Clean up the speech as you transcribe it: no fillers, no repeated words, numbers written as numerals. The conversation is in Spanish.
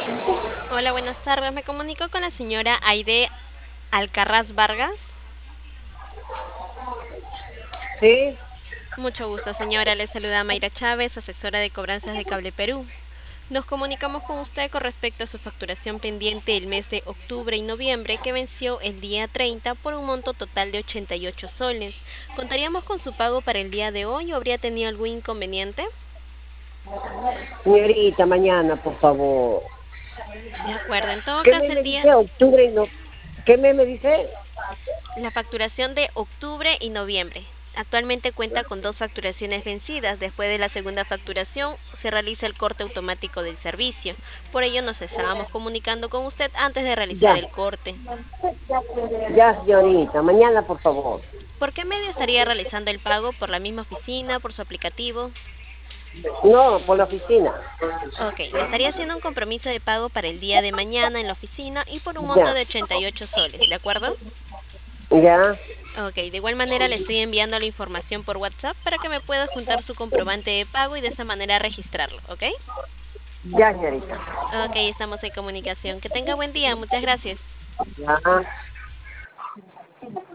Hola, buenas tardes. Me comunico con la señora Aide Alcarraz Vargas. Sí, Mucho gusto, señora. Le saluda Mayra Chávez, asesora de cobranzas de Cable Perú. Nos comunicamos con usted con respecto a su facturación pendiente el mes de octubre y noviembre que venció el día 30 por un monto total de 88 soles. ¿Contaríamos con su pago para el día de hoy o habría tenido algún inconveniente? señorita, mañana, por favor. De acuerdo, en todo ¿Qué caso mes el me día, dice? Octubre y no. ¿Qué mes me dice? la facturación de octubre y noviembre. Actualmente cuenta con dos facturaciones vencidas. Después de la segunda facturación se realiza el corte automático del servicio. Por ello nos estábamos comunicando con usted antes de realizar Ya, el corte. ya, señorita, mañana, por favor. ¿Por qué medio estaría realizando el pago? ¿Por la misma oficina? ¿Por su aplicativo? No, por la oficina. Ok, le estaría haciendo un compromiso de pago para el día de mañana en la oficina y por un monto Ya, de 88 soles, ¿de acuerdo? ya, Ok, de igual manera le estoy enviando la información por WhatsApp para que me pueda juntar su comprobante de pago y de esa manera registrarlo, ¿ok? ya, señorita. Ok, estamos en comunicación. Que tenga buen día, muchas gracias. Ya.